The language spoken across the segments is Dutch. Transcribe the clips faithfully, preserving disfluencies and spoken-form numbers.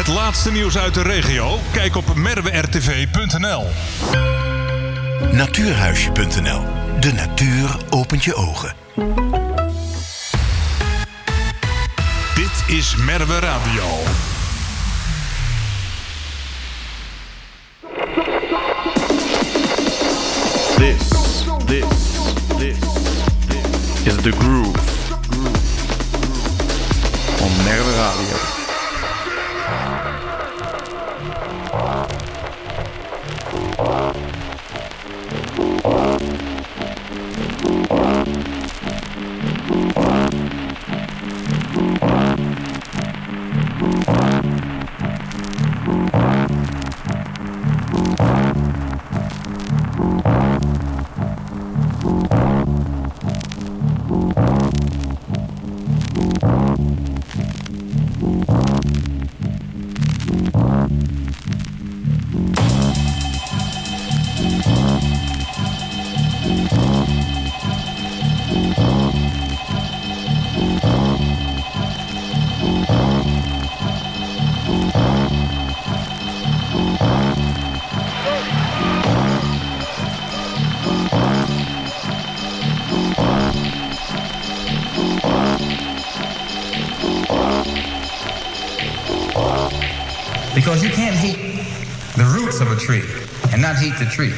Het laatste nieuws uit de regio? Kijk op merwe r t v punt n l. Natuurhuisje punt n l. De natuur opent je ogen. Dit is Merwe Radio. This, this, this, this is the groove on Merwe Radio. Because you can't heat the roots of a tree and not heat the tree.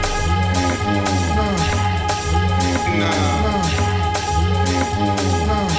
Nah.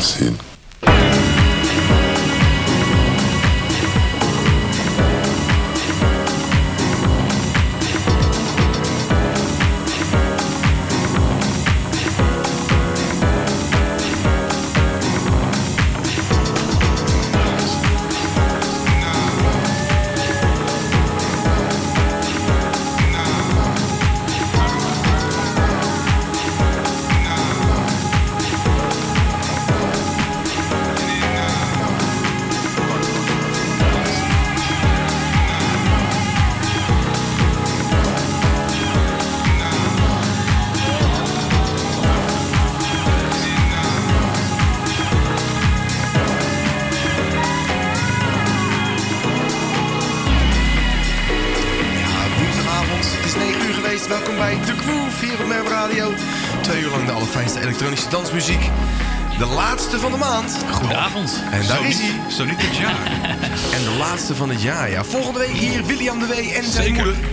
Acid. Welkom bij The Groove hier op Merwe Radio. Twee uur lang de allerfijnste elektronische dansmuziek. De laatste van de maand. Goedenavond. En daar Zo is niet- hij. Zo niet dit jaar. En de laatste van het jaar, ja. Volgende week hier William de W en zijn Zeker. moeder.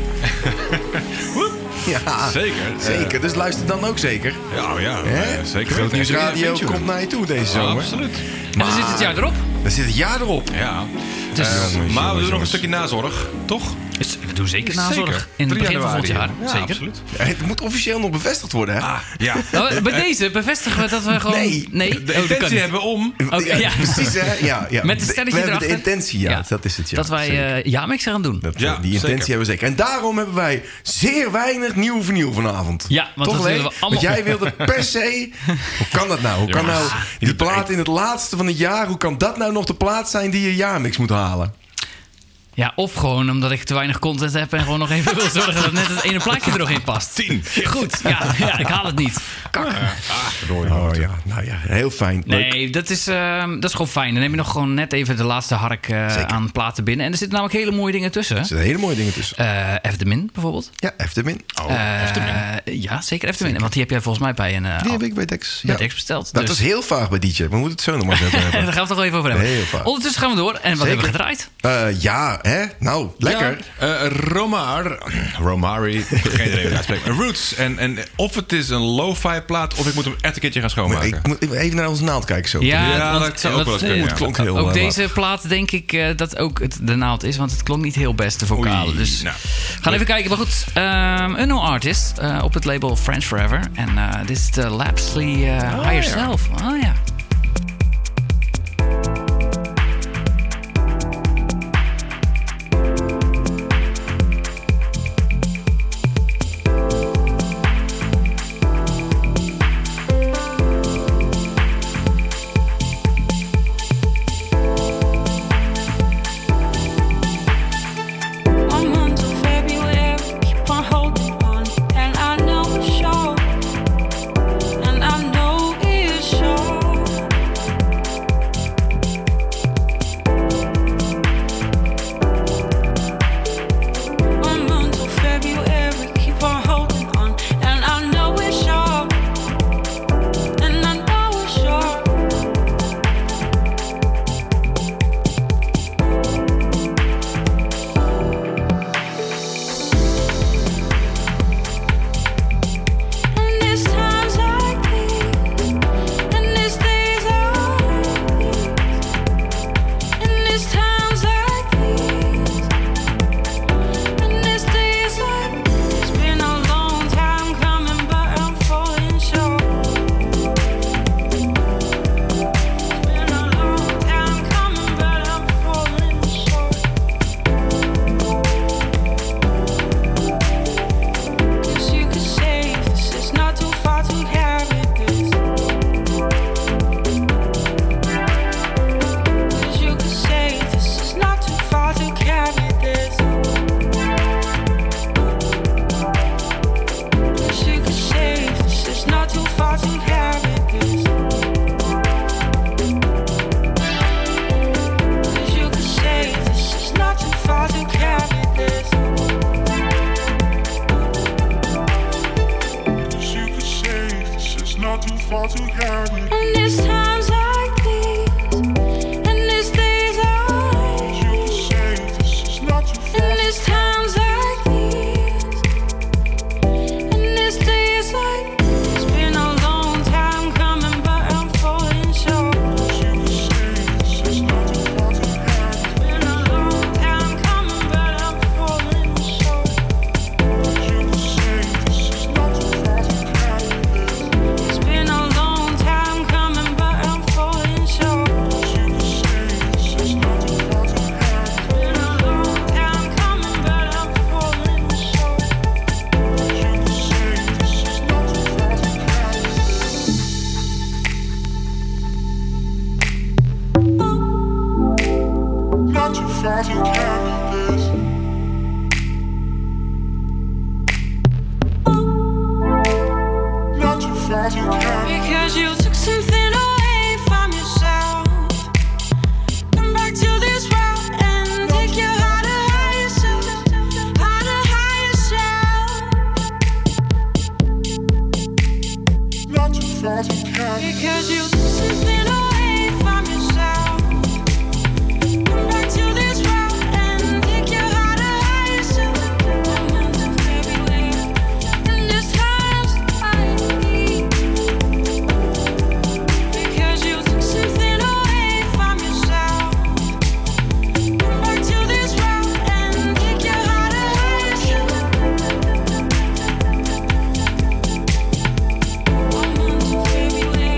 Ja, Zeker. Zeker, dus luister dan ook zeker. Ja, oh ja. Hè? eh, zeker. Groot Nieuws weten. Radio Adventure. komt naar je toe deze Ja, zomer. absoluut. En dan zit het jaar erop. Daar zit het jaar erop. Ja. Dus, Eh, jongens, maar we jongens, doen nog een jongens. stukje nazorg, toch? dus we doen zeker nazorg. Zeker. In het drie begin van volgend jaar. januari. Ja, Zeker. absoluut. Ja, het moet officieel nog bevestigd worden, hè? Ah, ja. Nou, bij deze bevestigen we dat we gewoon... Nee. nee? De Oh, dat kan intentie niet. hebben om... Oké, ja, ja. precies, hè? Ja, ja. Met een stelletje We hebben de erachter. intentie, ja. Dat is het, ja. Dat wij Zeker. uh, ja-mixen gaan doen. Dat, Ja, die intentie zeker. hebben we zeker. En daarom hebben wij zeer weinig nieuw vernieuw vanavond. Ja, want Toch, dat Lee? willen we allemaal. Want jij wilde per se... Hoe kan dat nou? Hoe kan Ja, nou die dit- plaat in het laatste van het jaar... Hoe kan dat nou nog de plaat zijn die je jaarmix moet halen? Ja, of gewoon omdat ik te weinig content heb en gewoon nog even wil zorgen dat net het ene plaatje er nog in past. Tien. Goed, ja, ja, ik haal het niet. Kak. Oh ja, nou ja, heel fijn. Leuk. Nee, dat is, uh, dat is gewoon fijn. Dan heb je nog gewoon net even de laatste hark uh, aan platen binnen. En er zitten namelijk hele mooie dingen tussen. Er zitten hele mooie dingen tussen. Uh, F de Min bijvoorbeeld. Ja, Eftemin. Oh, Uh, F de Min. Ja, zeker F de Min. Want die heb jij volgens mij bij een uh, Die heb ik bij Dex. bij Ja. Dex besteld. Dat dus. is heel vaag bij D J. We moeten het zo nog maar eens even hebben. Daar gaan we het toch wel even over hebben. Heel vaak. Ondertussen gaan we door. En wat Zeker. hebben we gedraaid? Uh, ja, hè? Nou, lekker. Ja, uh, Romar, Romari, geen idee hoe je uitspreekt. Roots. En, en of het is een lo-fi plaat of ik moet hem echt een keertje gaan Maar schoonmaken. ik moet even naar onze naald kijken zo. Ja, Ja, want dat zou ook wel eens kunnen, Oeh, ja. het klonk heel... ook uh, deze plaat denk ik uh, dat ook het de naald is. Want het klonk niet heel best, de vocalen. Oei, Dus nou. we gaan even kijken. Maar goed, um, een no artist uh, op het label French Forever. En uh, dit is de Lapsley uh, Oh, Higher ja. Self. Oh ja. I'm until February, keep on holding on, and I know it's short, and I know it's short. I'm until February, keep on holding on, and I know it's short, and I know it's short. And it's times like these, and it's days like these, and it's times like these, and it's days like these. It's been a long time coming, but I'm falling short. It's been a long time coming, but I'm falling short. Guess you could say this is not too far to carry this. Guess you could say this is not too far to carry this. Guess you could say this is not too far to carry this. Guess you could say this is not too far to carry this. You could say this is not too far to carry. And it's times like these, and it's days like You could say this is not too far. and it's times like these, and it's days like it's been a long time coming, but I'm falling short. far to carry. Because you took something away from yourself. Come back to this world and take your heart to higher self, heart to higher self. Not too far to carry. Because you took something away from yourself. Come back to this world and take your heart to higher self. Everywhere in this times I need. Because you took something away from yourself. Come back to this world and take your heart to higher self. Everywhere.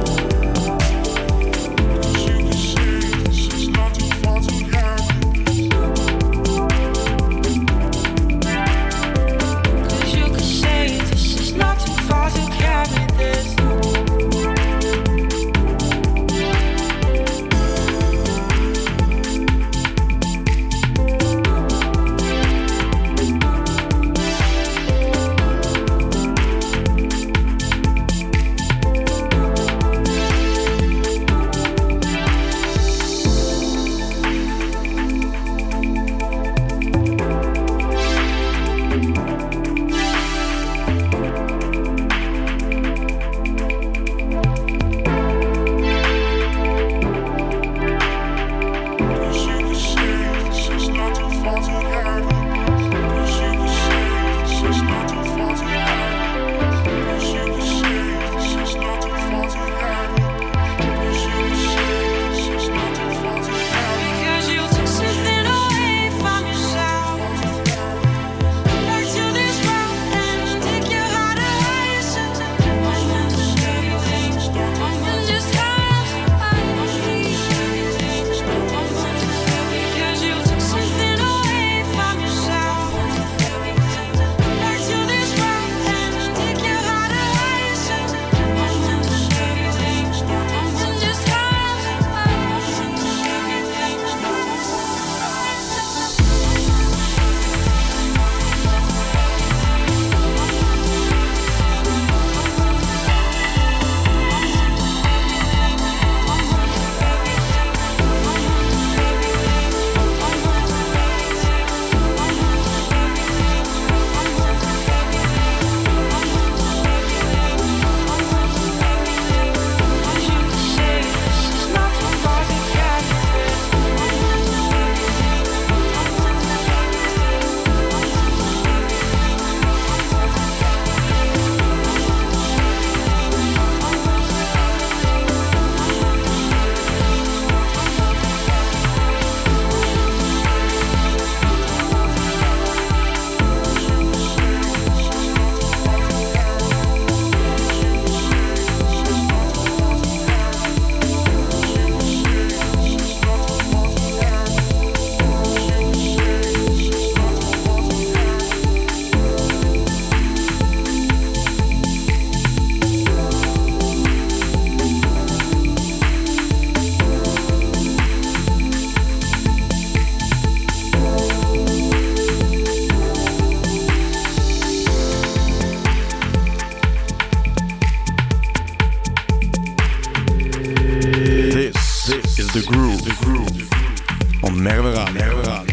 The Groove, the Groove on Merwe Radio. Merwe Radio.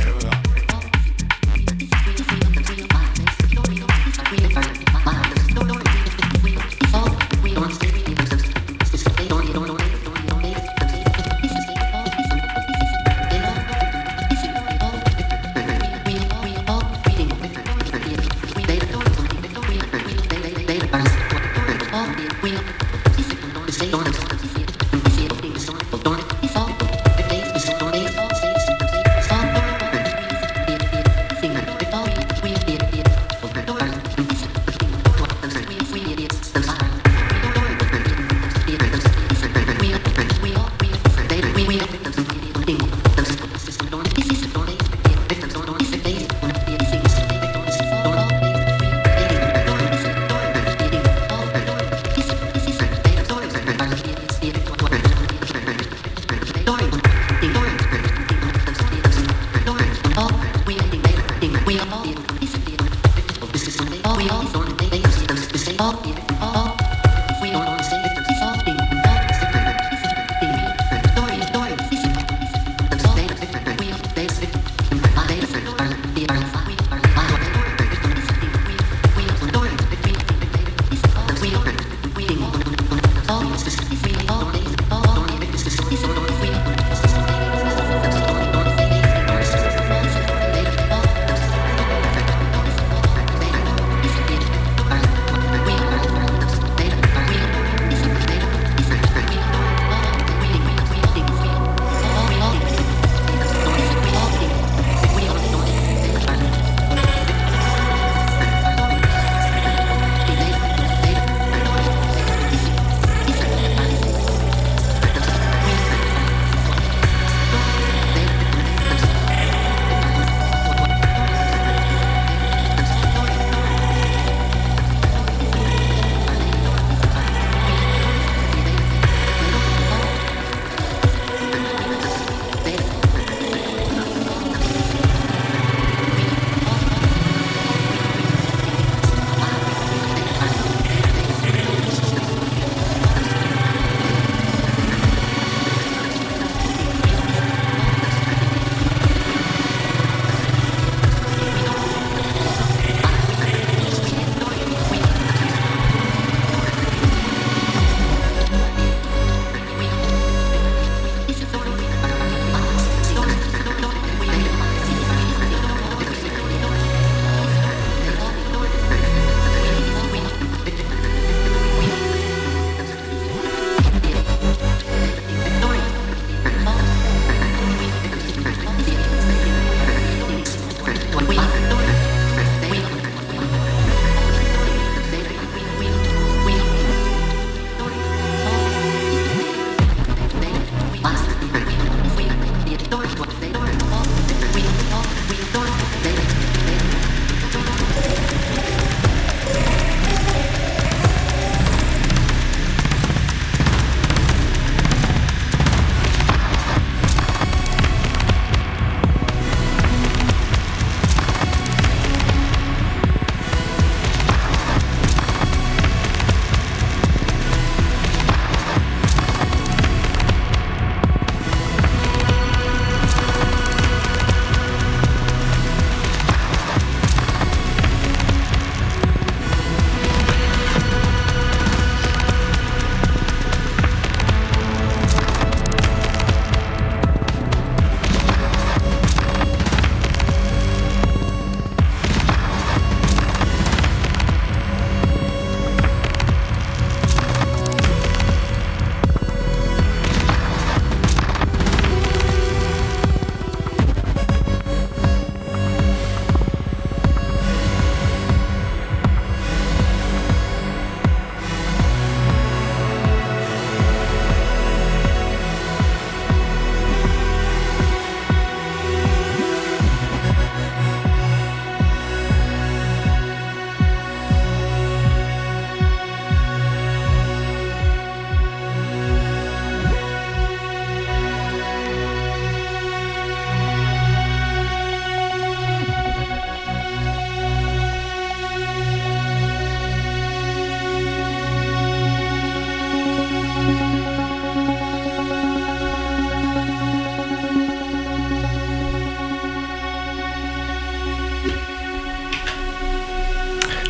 We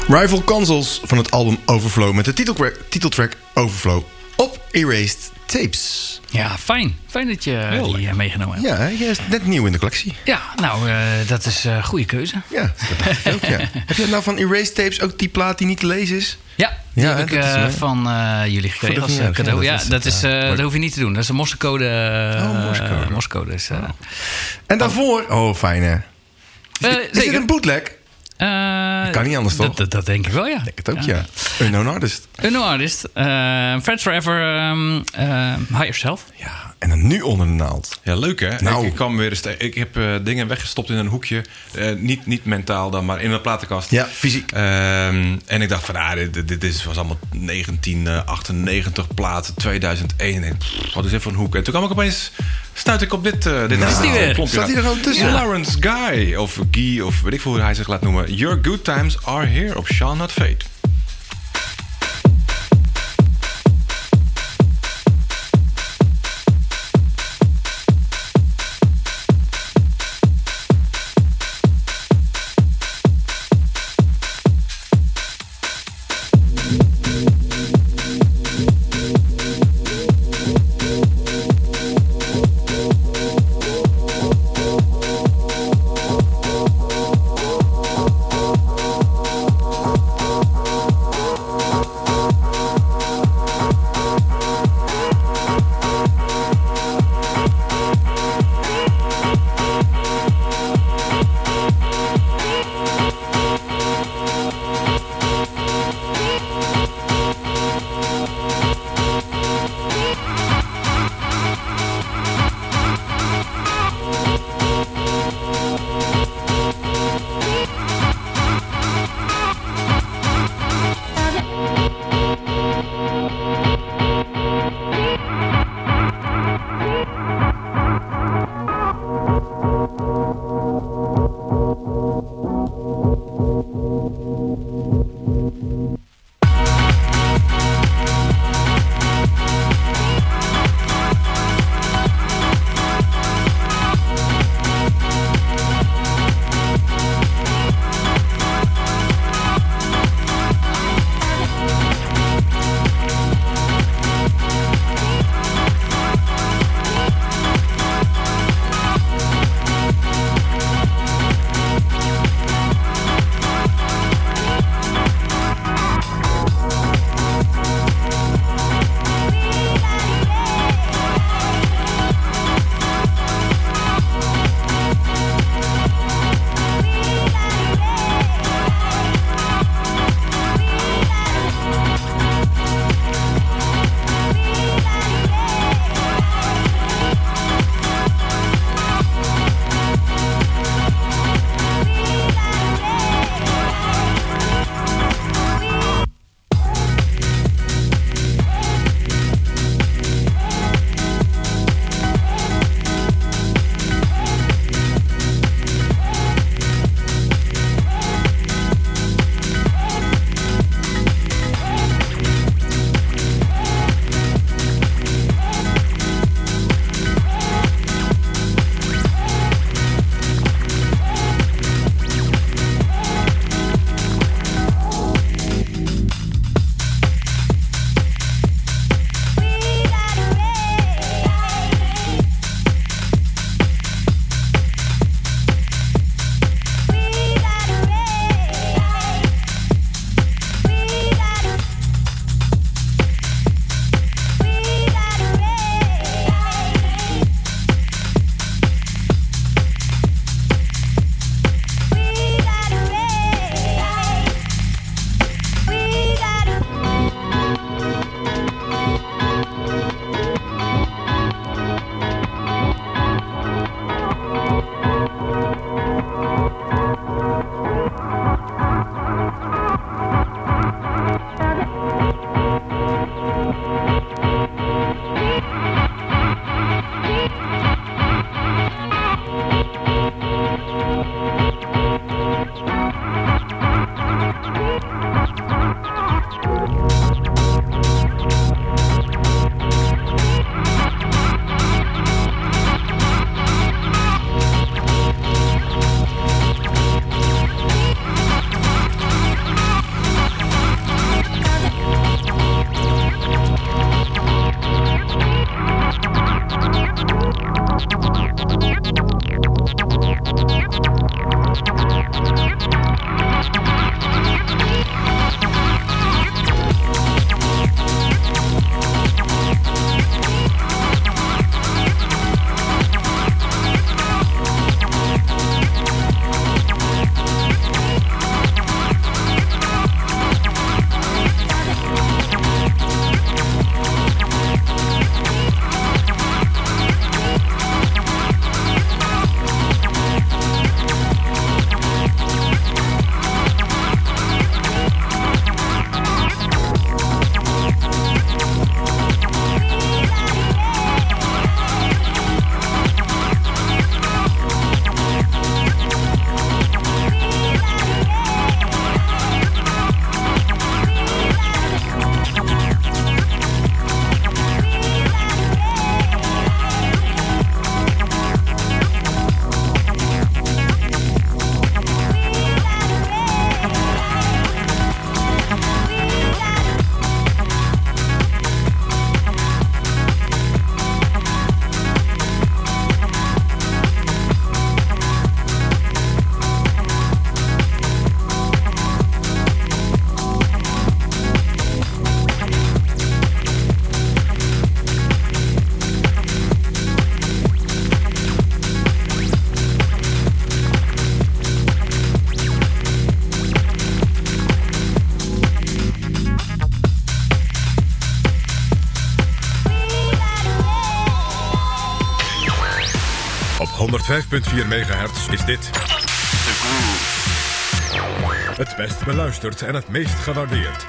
Rival Consoles van het album Overflow met de titeltrack, titeltrack Overflow op Erased Tapes. Ja, fijn. Fijn dat je Heel die lekker. eh, meegenomen hebt. Ja, hij is net nieuw in de collectie. Ja, nou, eh, dat is een goede keuze. Ja, dat dacht ik ook, ja. Heb je nou van Erased Tapes ook die plaat die niet te lezen is? Ja, die Ja, heb ik dat is eh, mooi. van eh, jullie gekregen Voor de als eh, verjaardag, cadeau. ja, Ja, dat dat, is is, het, ja. eh, dat hoef je niet te doen. Dat is een morsecode. eh, Oh, morsecode. eh, morsecode is, eh, En daarvoor... Oh, fijn hè. eh, Is dit zeker. een bootleg? Eh, Kan niet anders, toch? Dat, dat, dat denk ik wel, ja. Ik denk het ook, ja. Unknown Artist. Unknown Artist. Uh, Friends Forever. Um, uh, High Yourself. Ja, en dan nu onder de naald. Ja, leuk hè? Nou. Ik, ik kwam weer eens te- Ik heb eh, dingen weggestopt in een hoekje. Eh, niet, niet mentaal dan, maar in een platenkast. Ja, fysiek. Ehm, en ik dacht van, ah, dit, dit, dit is- was allemaal negentien achtennegentig platen, tweeduizend één. En ik, pff, wat is even een hoek? En toen kwam ik opeens, stuit ik op dit, uh, dit Nou, is die weer. klompje. Staat hij er gewoon tussen? Lawrence Guy, of Guy, of weet ik veel hoe hij zich laat noemen. Your good times are here op Shall Not Fade. Thank honderdvijf komma vier megahertz is dit. Het best beluisterd en het meest gewaardeerd.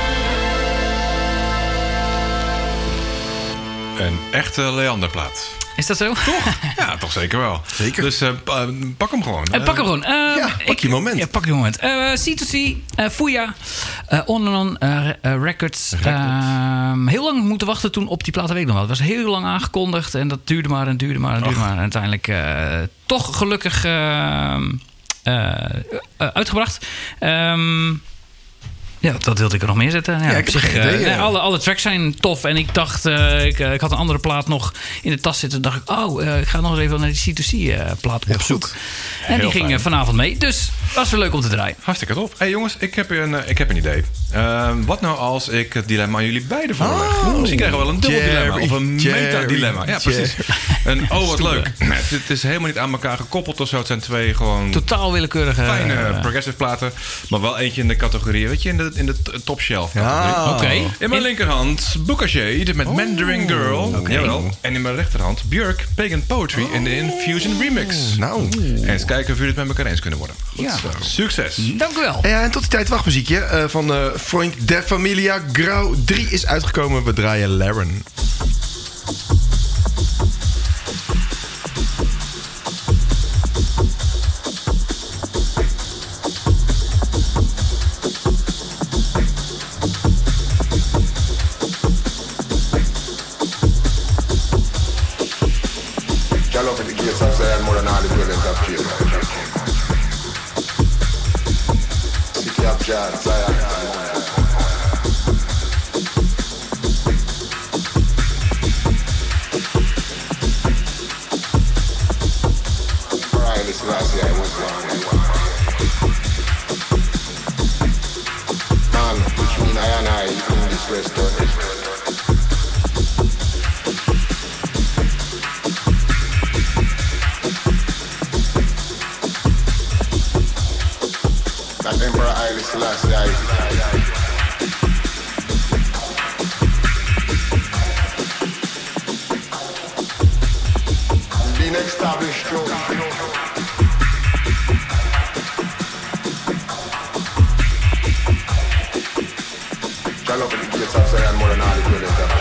Een echte Leanderplaat. Is dat zo? Toch? Ja, toch zeker wel. Zeker. Dus uh, pak hem gewoon. Uh, pak hem gewoon. Uh, ja, pak je moment. Ja, pak je moment. Uh, C to C, uh, Fouya, uh, On and On uh, uh, Records. Uh, heel lang moeten wachten toen op die platen, weet ik nog wel. Het was heel lang aangekondigd en dat duurde maar en duurde maar en duurde Och. maar. En uiteindelijk uh, toch gelukkig uh, uh, uh, uitgebracht. Um, Ja, dat wilde ik er nog meer zetten. Ja, Ja, ik op heb zich, geen idee, uh, ja. alle, alle tracks zijn tof. En ik dacht, uh, ik, uh, ik had een andere plaat nog in de tas zitten. Dacht ik, oh, uh, ik ga nog eens even naar die C to C uh, plaat op zoek. goed. En die Heel ging fijn. uh, vanavond mee. Dus was weer leuk om te draaien. Hartstikke tof. Hey jongens, ik heb een, uh, ik heb een idee. Uh, wat nou als ik het dilemma aan jullie beiden voorleg? Oh. Misschien krijgen we wel een dubbel Jerry, dilemma. Of een Jerry, meta-dilemma. Ja, precies. En oh, wat Stoer. leuk. Nee, het, het is helemaal niet aan elkaar gekoppeld of zo. Het zijn twee gewoon Totaal willekeurige... fijne uh, progressive platen. Maar wel eentje in de categorie, weet je, in de, in de t- top shelf categorie. Ah. Oké. In mijn linkerhand Booka Shade met Mandarin Girl. Oké. Jawel. En in mijn rechterhand Björk, Pagan Poetry in de Infusion Remix. Nou. En eens kijken of jullie het met elkaar eens kunnen worden. Ja. Succes. Dank u wel. Ja, en tot die tijd wachtmuziekje uh, van uh, Freund der Familia. Grau drie is uitgekomen. We draaien Laren. Shall open the gates of Zion more than all the buildings of Jacob. City of Jah, Zion. Right, this last year I was born. Man, which mean I and I in this restaurant. That Emperor Haile Selassie has been established through shall open the gates of Zion more than all the buildings of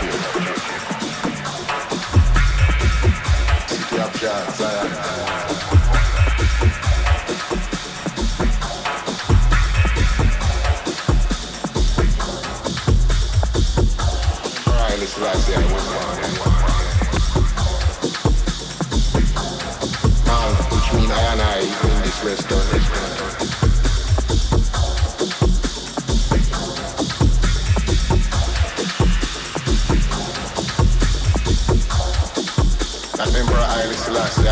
Jacob. City of Jah, Zion. This last year I was born. Man, which mean I and I in this restaurant. That Emperor Haile Selassie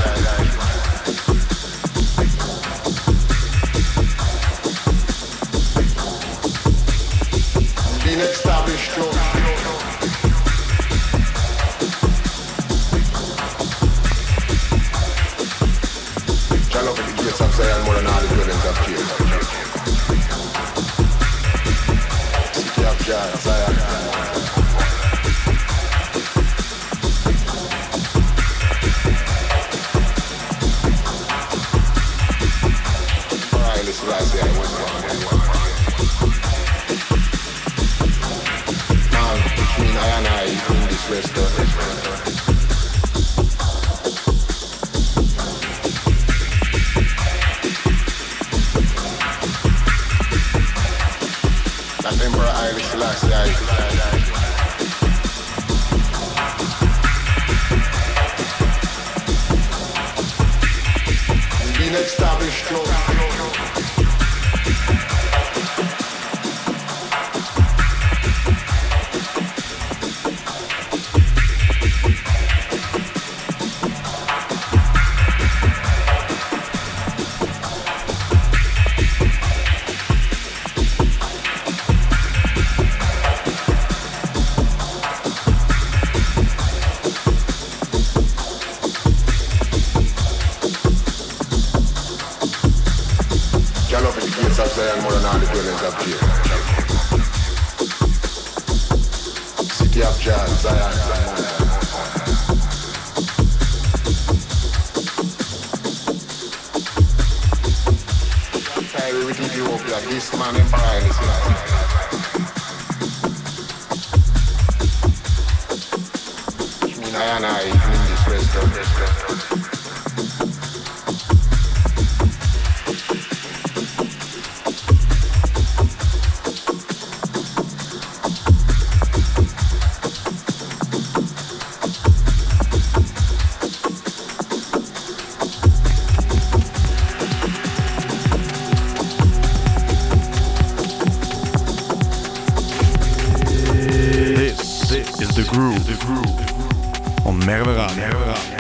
has been established through shall open the gates of Zion more than all the buildings of Jacob. City of Jah, Zion. Alright, this last year I was born. Man, which mean I and I in this restaurant. That Emperor Haile Selassie has been established through shall open the gates of Zion more than all the buildings of Jacob. City of Jah, Zion. Carry with Ethiopia, this man Emperor Haile Selassie. Which mean I and I in this restaurant. Is the groove, the groove on Merwe Radio. Merwe Radio.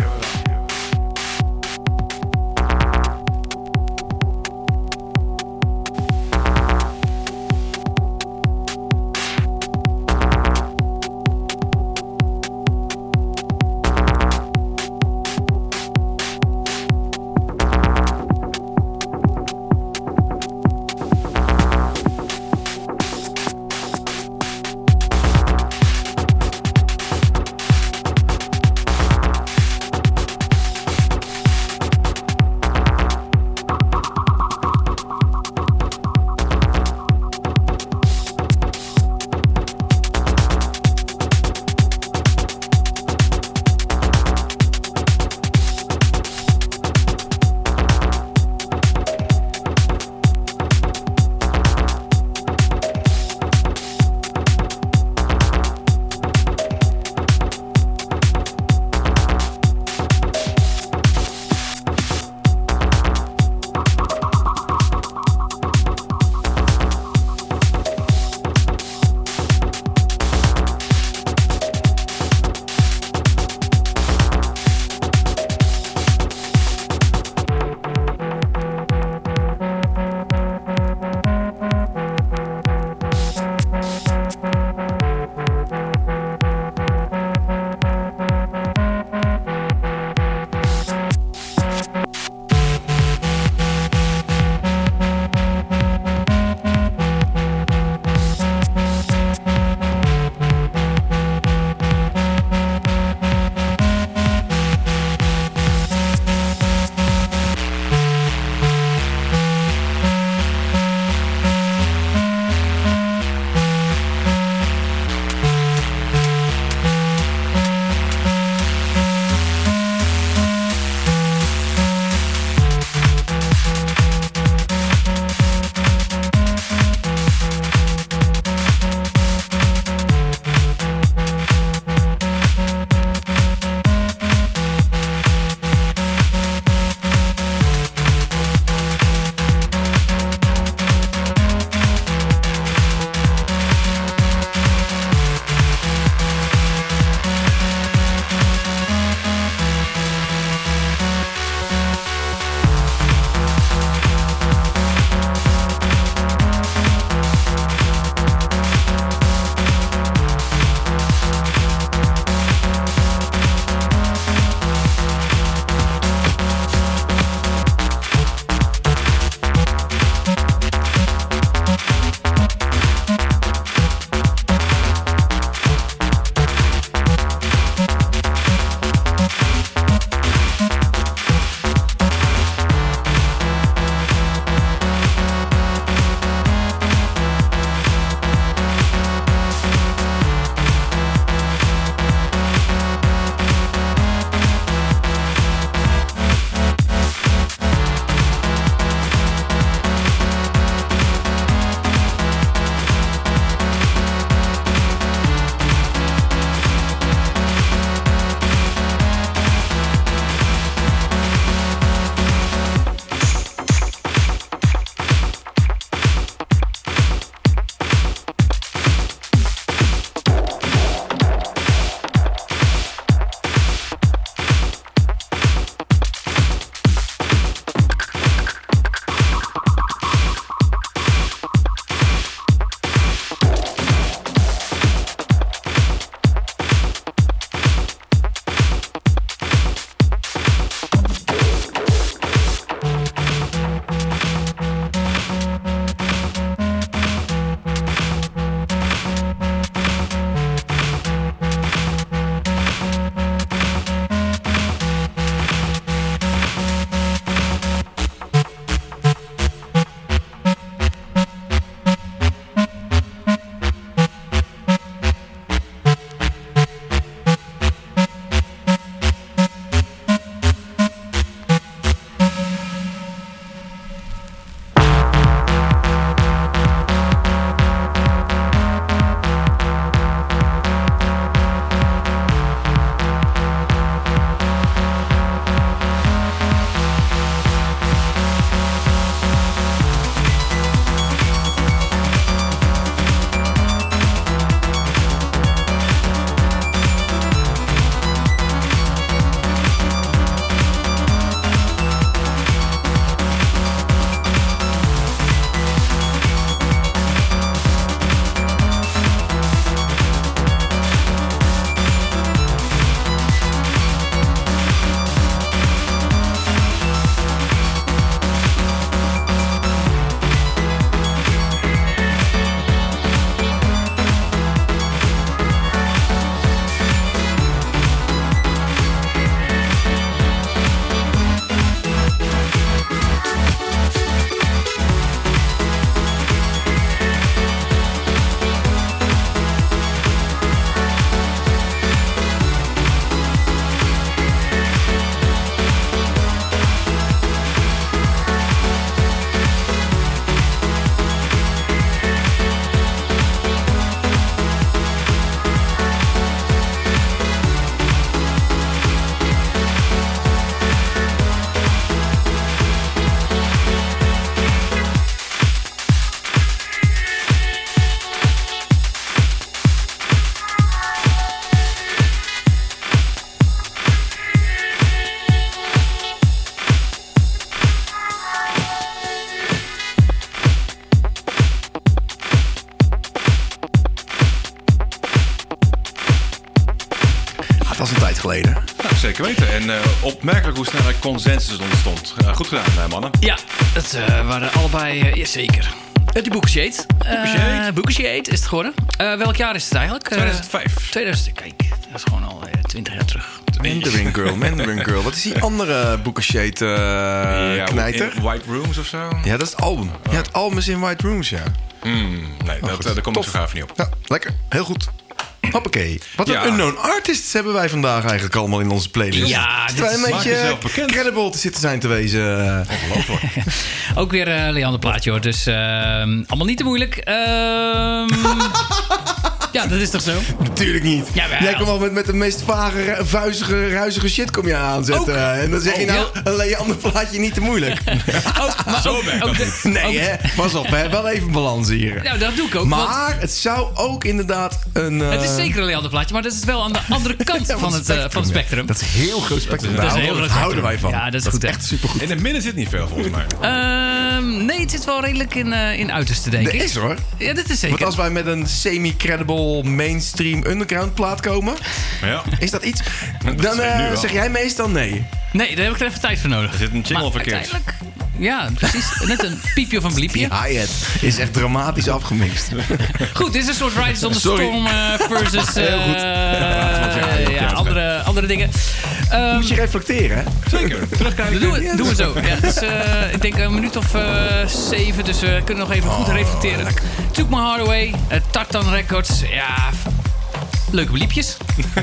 tijd geleden. Nou, zeker weten. En uh, opmerkelijk hoe snel er consensus ontstond. Uh, goed gedaan, uh, mannen. Ja, het uh, waren allebei... Uh, ja, zeker. Uh, die Boekenshade. Boekenshade. Uh, Boekenshade is het geworden. Uh, welk jaar is het eigenlijk? Uh, tweeduizend vijf. tweeduizend, kijk, dat is gewoon al uh, twintig jaar terug. Mandarin Girl, Mandarin Girl. Wat is die andere Boekenshade uh, ja, knijter? in White Rooms of zo? Ja, dat is het album. Oh. Ja, het album is in White Rooms, ja. Mm, nee, oh, dat, daar kom ik zo gaaf niet op. Ja, lekker. Heel goed. Hoppakee. Wat Ja. een unknown artists hebben wij vandaag eigenlijk allemaal in onze playlist. Ja, dit Terwijl is- een maak beetje jezelf bekend. credible te zitten zijn te wezen. Ongelooflijk. Ook weer een uh, Leander plaatje hoor. Dus uh, allemaal niet te moeilijk. Ehm ja, dat is toch zo? Natuurlijk niet. Jawel. Jij komt al met, met de meest vage, ru- vuizige, ruizige shit kom je aanzetten. Ook. En dan zeg je Oh, nou, ja. een Leander plaatje niet te moeilijk. Ook, maar Zo ook, werkt ook dat de- Nee ook- hè, pas op hè. Wel even balans hier. Nou, dat doe ik ook. want Maar het zou ook inderdaad een... uh, het is zeker een Leander plaatje, maar dat is wel aan de andere kant ja, van, het, uh, van het spectrum. Dat is heel groot spectrum. Dat is Daar een heel houden- groot houden wij van. Ja, dat is goed, hè. echt supergoed. In het midden zit niet veel, volgens mij. Ehm, nee, het zit wel redelijk in, uh, in uiterste, denk Dat ik. is hoor. Ja, dat is zeker. Want als wij met een semi-credible mainstream underground plaat komen, Ja. is dat iets? Dat Dan zeg ik nu uh, wel. zeg jij meestal nee. Nee, daar heb ik er even tijd voor nodig. Er zit een jingle Maar verkeerd. uiteindelijk... Ja, precies. Net een piepje of een bliepje. Die hi-hat is echt dramatisch afgemixt. Goed, dit is een soort Riders on the Sorry. Storm uh, versus uh, Heel goed. uh, ja, andere, andere dingen. Um, Moet je reflecteren, hè? Zeker. Terugkijken. doen, we, doen we zo. Ja, dus, uh, ik denk een minuut of uh, zeven, dus we kunnen nog even goed reflecteren. Took My Heart Away, uh, Tartan Records. Ja, leuke bliepjes.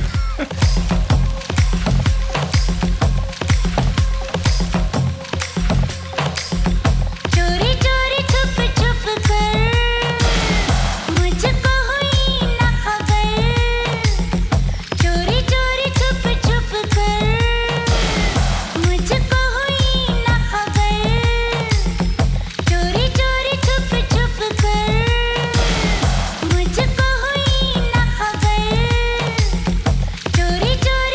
चोरी चोरी छुप छुप कर मुझको हुई न खबर चोरी चोरी छुप छुप कर मुझको हुई न खबर चोरी चोरी छुप छुप कर मुझको हुई न खबर चोरी चोरी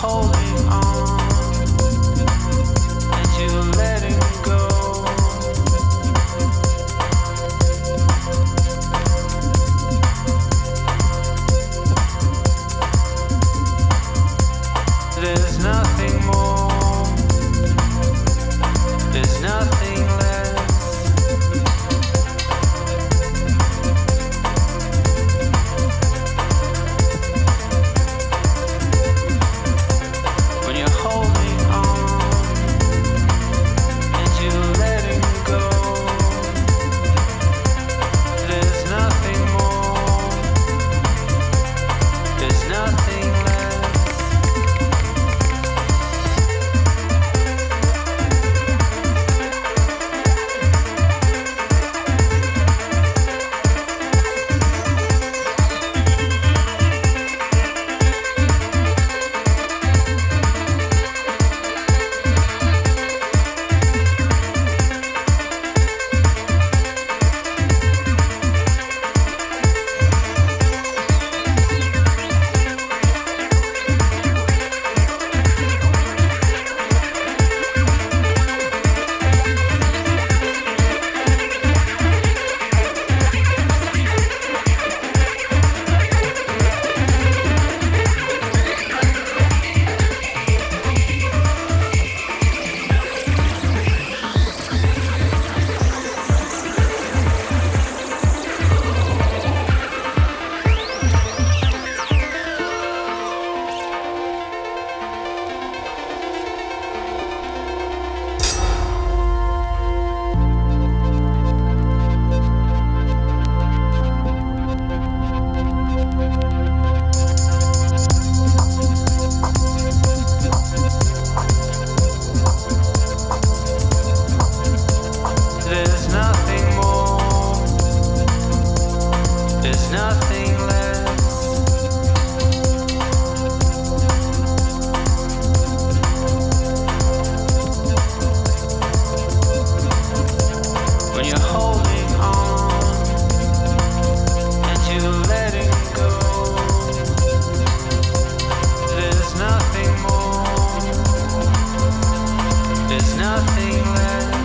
holding on and you're letting go. There's nothing more, there's nothing less. When you're holding on and you're letting go, there's nothing more, there's nothing less. There's nothing more, there's nothing less. When you're holding on and you're letting go, there's nothing more, there's nothing less.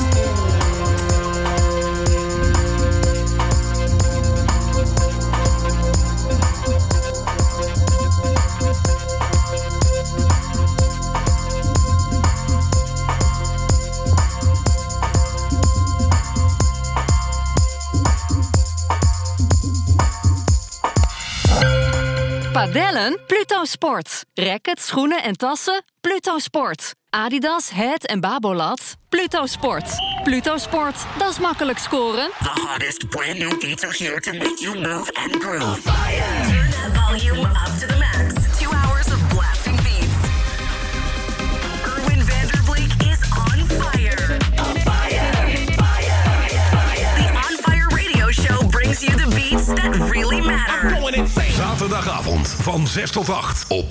Padellen? Pluto Sport. Racket, schoenen en tassen? Pluto Sport. Adidas, Head en Babolat? Pluto Sport. Pluto Sport, dat is makkelijk scoren. The hottest brand new beats are here to make you move and groove. Fire! Turn that volume up to the max. Two hours of blasting beats. Erwin Vanderbleek is on fire. On fire! Fire! Fire! The On Fire Radio Show brings you the beats that really matter. Zaterdagavond van zes tot acht op